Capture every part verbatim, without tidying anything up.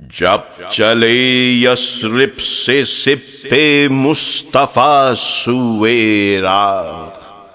جب چلے یثرب سے سبط مصطفیٰ سوئے راہ،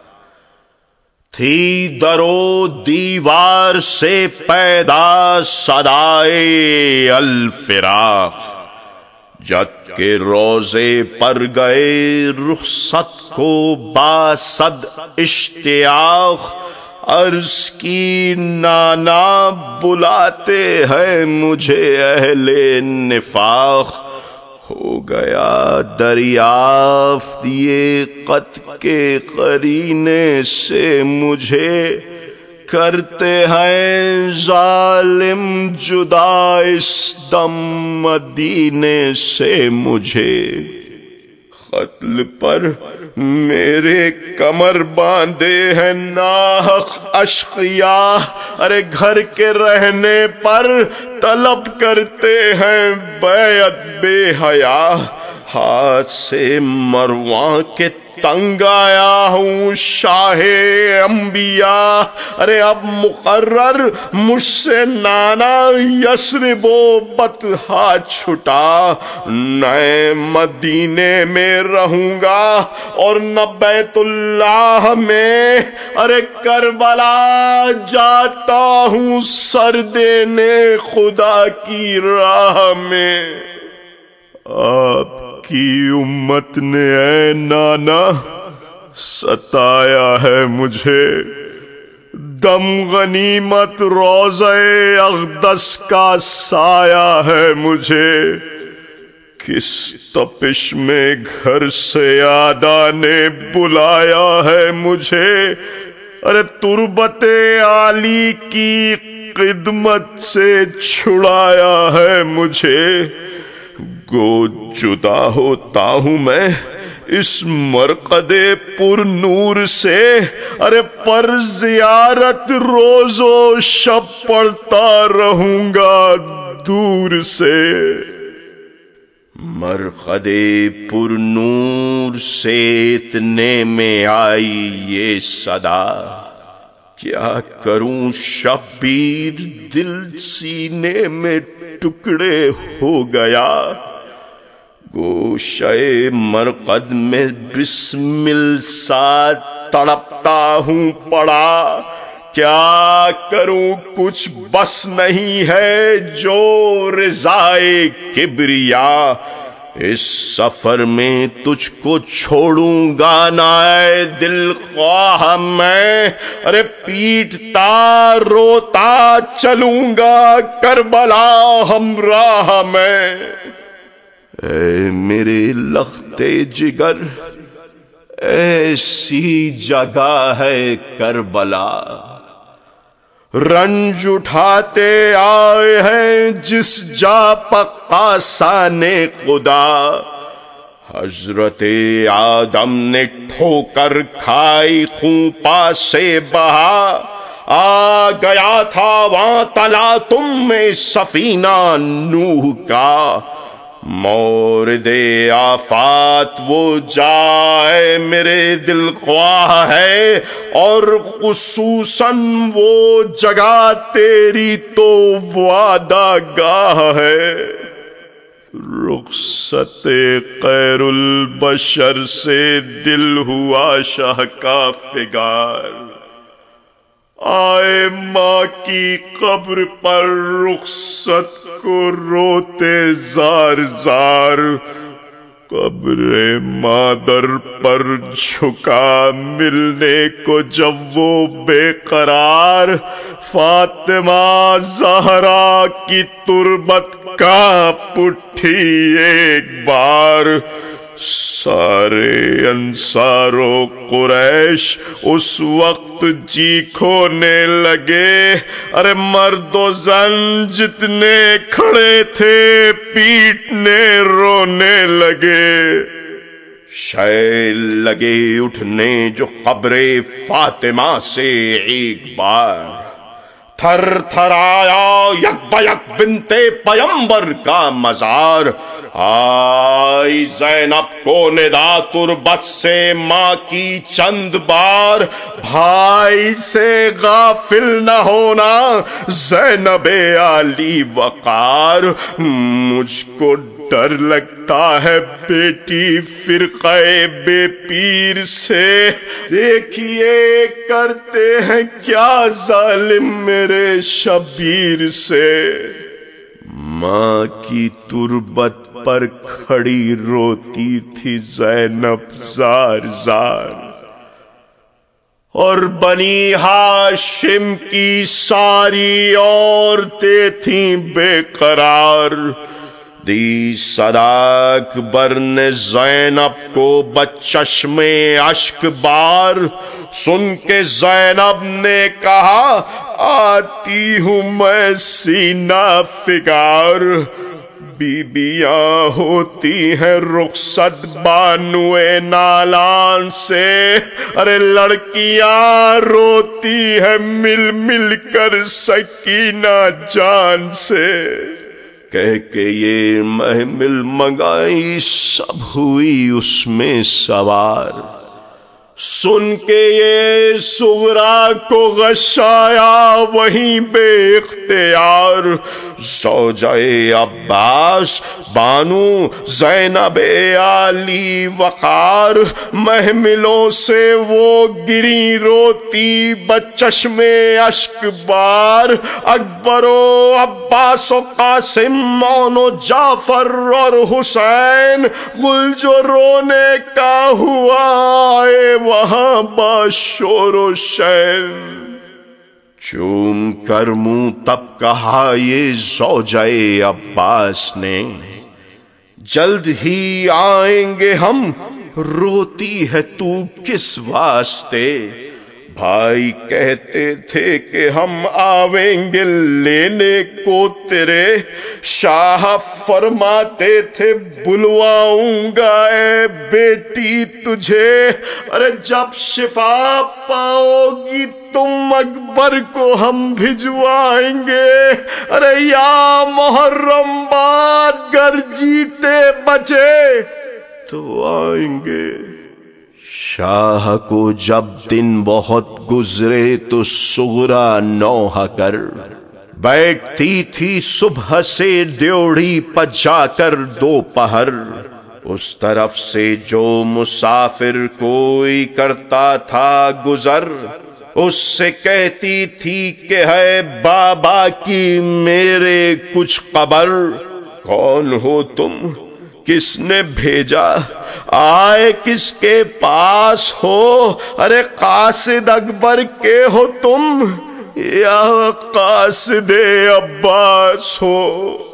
تھی در و دیوار سے پیدا صدائے الفراق، جب کہ روضے پر گئے رخصت کو باسد اشتیاق، عرض کی نانا بلاتے ہیں مجھے اہل نفاق، ہو گیا دریافت یہ قط کے قرینے سے مجھے، کرتے ہیں ظالم جدا اس دم مدینے سے مجھے، قتل پر میرے کمر باندھے ہیں ناحق اشقیاء، ارے گھر کے رہنے پر طلب کرتے ہیں بیعت بے حیا، ہاتھ سے مروان کے تنگ آیا ہوں شاہ انبیاء، ارے اب مقرر مجھ سے نانا یثرب و بطحا چھٹا، نئے مدینے میں رہوں گا اور نہ بیت اللہ میں، ارے کربلا جاتا ہوں سر دینے خدا کی راہ میں، آپ کی امت نے اے نانا ستایا ہے مجھے، دم غنیمت روضہ اقدس کا سایہ ہے مجھے، کس تپش میں گھر سے آدھا نے بلایا ہے مجھے، ارے تربت عالی کی خدمت سے چھڑایا ہے مجھے، گو جدا ہوتا ہوں میں اس مرقد پر نور سے، ارے پر زیارت روز و شب پڑھتا رہوں گا دور سے، مرقد پر نور سے اتنے میں آئی یہ صدا، کیا کروں شبیر دل سینے میں ٹکڑے ہو گیا، گوشے مرقد میں بسمل سا تڑپتا ہوں پڑا، کیا کروں کچھ بس نہیں ہے جو رضائے کبریا، اس سفر میں تجھ کو چھوڑوں گا نہ اے دل خواہ میں، ارے پیٹتا روتا چلوں گا کربلا ہمراہ میں، اے میرے لخت جگر ایسی جگہ ہے کربلا، رنج اٹھاتے آئے ہیں جس جا پقاسان خدا، حضرت آدم نے ٹھوکر کھائی خون پا سے بہا، آ گیا تھا وہاں تلا تم میں سفینہ نوح کا، مورد آفات وہ جائے میرے دل خواہ ہے، اور خصوصاً وہ جگہ تیری تو وعدہ گاہ ہے، رخصت خیر البشر سے دل ہوا شاہ کا فگار، آئے ماں کی قبر پر رخصت کو روتے زار زار، قبر مادر پر جھکا ملنے کو جب وہ بے قرار، فاطمہ زہرا کی تربت کانپ اٹھی ایک بار، سارے انصار و قریش اس وقت جی کھونے لگے، ارے مرد و زن جتنے کھڑے تھے پیٹنے رونے لگے، شے لگے اٹھنے جو خبر فاطمہ سے ایک بار، تھر تھر آیا یک بیک بنتے پیمبر کا مزار، آئی زینب کو ندا تربت سے ماں کی چند بار، بھائی سے غافل نہ ہونا زینب عالی وقار، مجھ کو ڈر لگتا ہے بیٹی فرقہ بے پیر سے، دیکھیے کرتے ہیں کیا ظالم میرے شبیر سے۔ ماں کی تربت پر کھڑی روتی تھی زینب زار زار، اور بنی ہاشم کی ساری عورتیں تھیں بے قرار۔ دی صدا اکبر نے زینب کو بچشم اشک بار، سن کے زینب نے کہا آتی ہوں میں سینہ فگار، بیبیاں ہوتی ہیں رخصت بانوئے نالان سے، ارے لڑکیاں روتی ہیں مل مل کر سکینہ جان سے، کہہ کے یہ محمل منگائی سب ہوئی اس میں سوار، سن کے یہ سغرا کو غشایا وہیں بے اختیار، زوجہ عباس بانو زینب عالی وقار، محملوں سے وہ گری روتی بچشم اشک بار، اکبر و عباس و قاسم و جعفر اور حسین، گل جو رونے کا ہوا آئے وہاں باشور و شین، چوم کر منہ تب کہا یہ زوجہ عباس نے، جلد ہی آئیں گے ہم، روتی ہے تو کس واسطے، بھائی کہتے تھے کہ ہم آویں گے لینے کو تیرے، شاہ فرماتے تھے بلواؤں گا اے بیٹی تجھے، ارے جب شفا پاؤ گی تم اکبر کو ہم بھجوائیں گے، ارے یا محرم باد گر جیتے بچے تو آئیں گے۔ شاہ کو جب دن بہت گزرے تو سغرا نوحہ کر بیٹھتی تھی صبح سے ڈیوڑی پجا کر دوپہر، اس طرف سے جو مسافر کوئی کرتا تھا گزر، اس سے کہتی تھی کہ ہے بابا کی میرے کچھ خبر، کون ہو تم، کس نے بھیجا، آئے کس کے پاس ہو، ارے قاصد اکبر کے ہو تم یا قاصد عباس ہو۔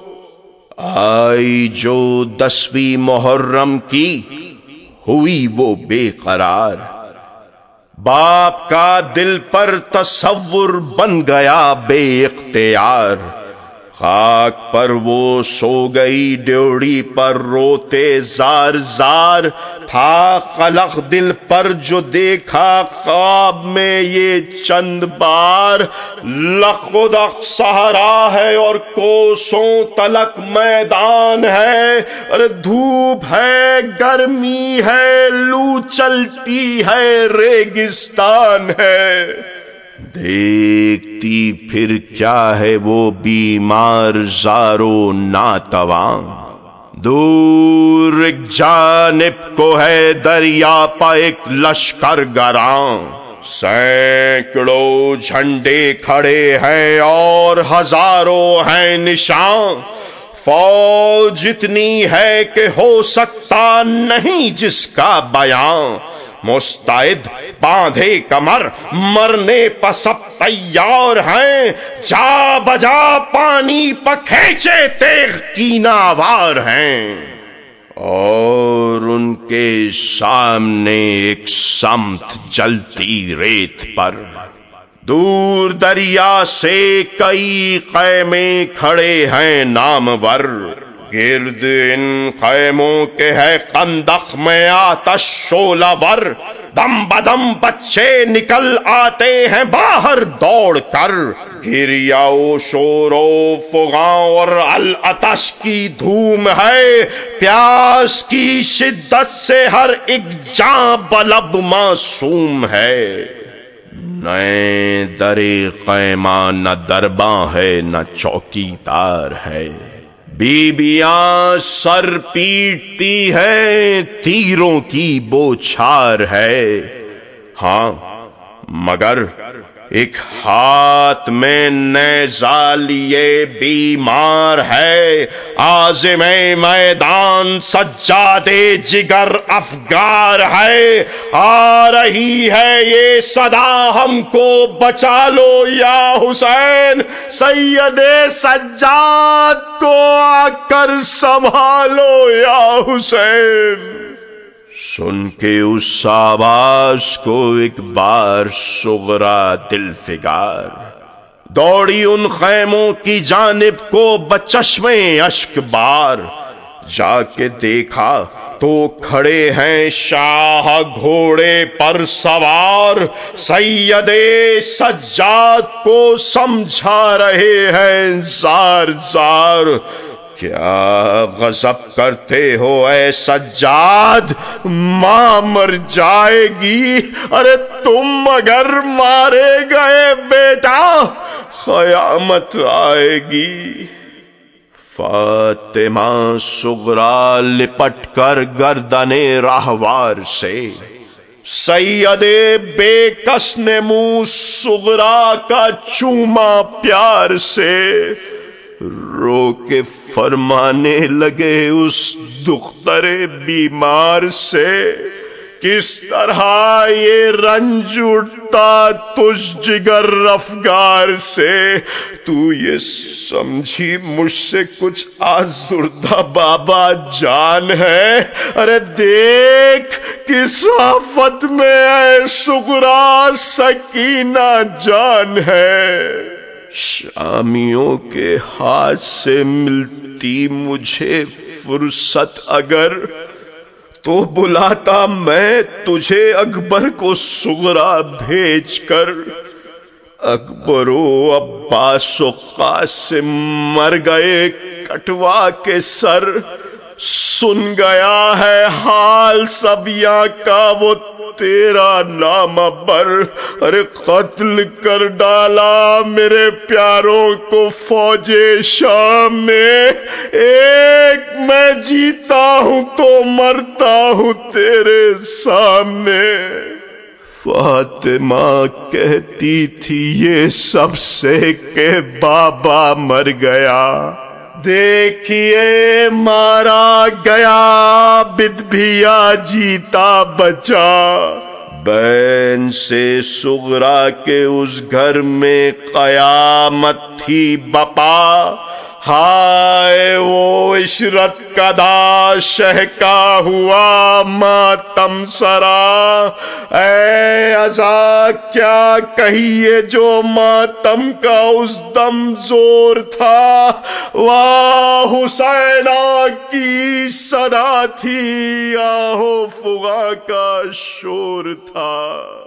آئی جو دسویں محرم کی ہوئی وہ بے قرار، باپ کا دل پر تصور بن گیا بے اختیار، خاک پر وہ سو گئی ڈیوڑی پر روتے زار زار، تھا قلق دل پر جو دیکھا خواب میں یہ چند بار، لخ و دخ صحرا ہے اور کوسوں تلک میدان ہے، اور دھوپ ہے گرمی ہے لو چلتی ہے ریگستان ہے، دیکھتی پھر کیا ہے وہ بیمار زارو ناتواں، دور ایک جانب کو ہے دریا پا ایک لشکر گراں، سینکڑوں جھنڈے کھڑے ہیں اور ہزاروں ہیں نشان، فوج اتنی ہے کہ ہو سکتا نہیں جس کا بیان، مستعد باندھے کمر مرنے پا سب تیار ہیں، جا بجا پانی پا کھینچے تیغ کینہ وار ہیں، اور ان کے سامنے ایک سمت جلتی ریت پر، دور دریا سے کئی خیمے کھڑے ہیں نامور، گرد ان خیموں کے ہے خندق میں آتش شعلہ ور، دم بدم بچے نکل آتے ہیں باہر دوڑ کر، گریا و شور و فغاں اور العطش کی دھوم ہے، پیاس کی شدت سے ہر ایک جاں بلب معصوم ہے، نئے درِ خیمہ نہ درباں ہے نہ چوکی دار ہے، بیبیاں سر پیٹتی ہے تیروں کی بوچھار ہے، ہاں مگر ایک ہاتھ میں نیزہ لیے بیمار ہے، عازم میدان سجاد جگر افگار ہے، آ رہی ہے یہ صدا ہم کو بچا لو یا حسین، سید سجاد کو آ کر سنبھالو یا حسین۔ سن کے اس آواز کو ایک بار صغرا دل فگار دوڑی ان خیموں کی جانب کو بچشمے اشک بار، جا کے دیکھا تو کھڑے ہیں شاہ گھوڑے پر سوار، سید سجاد کو سمجھا رہے ہیں زار زار، کیا غضب کرتے ہو اے سجاد، ماں مر جائے گی، ارے تم اگر مارے گئے بیٹا قیامت آئے گی۔ فاطمہ صغرا لپٹ کر گردن راہوار سے، سید بے کس نے منہ صغرا کا چوما پیار سے، رو کے فرمانے لگے اس دختر بیمار سے، کس طرح یہ رنج اٹھتا تجھ جگر افگار سے، تو یہ سمجھی مجھ سے کچھ آزردہ بابا جان ہے، ارے دیکھ کس آفت میں اے صغرا سکینہ جان ہے، شامیوں کے ہاتھ سے ملتی مجھے فرصت اگر، تو بلاتا میں تجھے اکبر کو صغرا بھیج کر، اکبر و عباس و قاسم مر گئے کٹوا کے سر، سن گیا ہے حال سبیاں کا وہ تیرا نام بر، ارے قتل کر ڈالا میرے پیاروں کو فوج شام میں، ایک میں جیتا ہوں تو مرتا ہوں تیرے سامنے۔ فاطمہ کہتی تھی یہ سب سے کہ بابا مر گیا، دیکھیے مارا گیا بدبھیا جیتا بچا، بین سے صغرا کے اس گھر میں قیامت تھی بپا، ہائے وہ عشرت کدا شہ کا ہوا ماتم سرا، اے عزا کیا کہیے جو ماتم کا اس دم زور تھا، واہ حسینہ کی صدا تھی آہو فغاں کا شور تھا۔